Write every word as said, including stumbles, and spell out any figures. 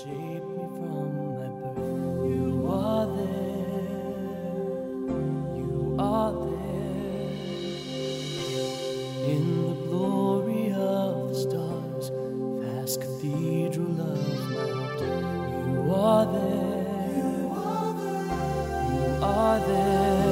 shaped me from my birth. You are there, you are there. In the glory of the stars, vast cathedral of my heart, you are there, you are there.